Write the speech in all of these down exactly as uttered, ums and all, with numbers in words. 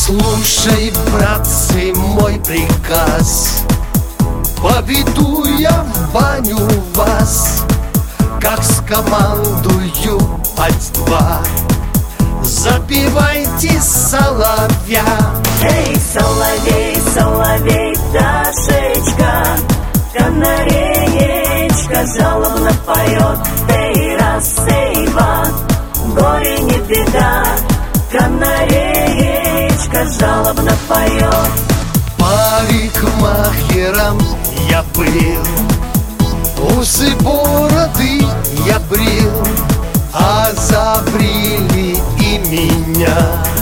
Слушай, братцы, мой приказ, поведу я в баню вас, как скомандую ать-два. Запивайте соловья. Эй, соловей, соловей, пташечка, канареечка жалобно поет. Эй, раз, эй, два, горе не беда, канареечка жалобно поет. Парикмахером я был, усы бороды я брил, а забрили и меня.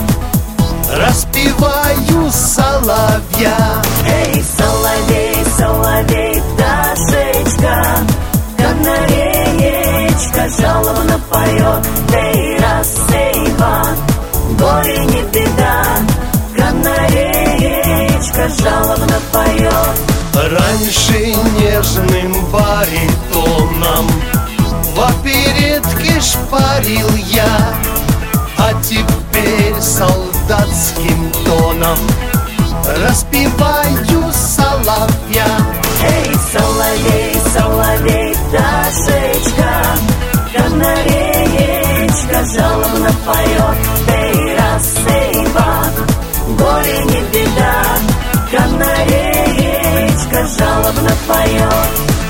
Распеваю соловья. Эй, соловей, соловей, пташечка, канареечка жалобно поет. Эй, раз, эй, два, горе не беда, канареечка жалобно поет. Раньше нежным баритоном в оперетке шпарил я, а теперь солдатским тоном распеваю соловья. Эй, соловей, соловей, пташечка, канареечка жалобно поет. Эй, раз, эй, два, горе не беда, канареечка жалобно поет.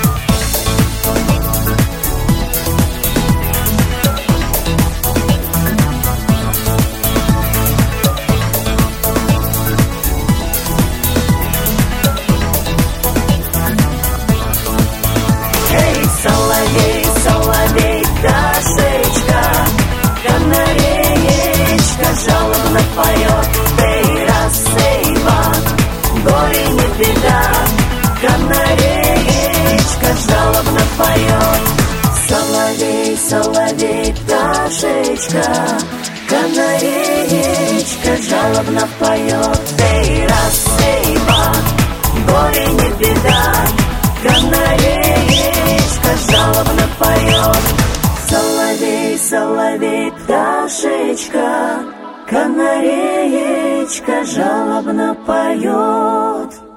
Соловей, соловей, пташечка, канареечка жалобно поет. Эй, раз, эй, два, горе не беда, канареечка жалобно поет. Соловей, соловей, пташечка, канареечка жалобно поет. Эй, раз, эй, два, горе не беда, канареечка жалобно поет. Соловей, соловей, пташечка, канареечка жалобно поет.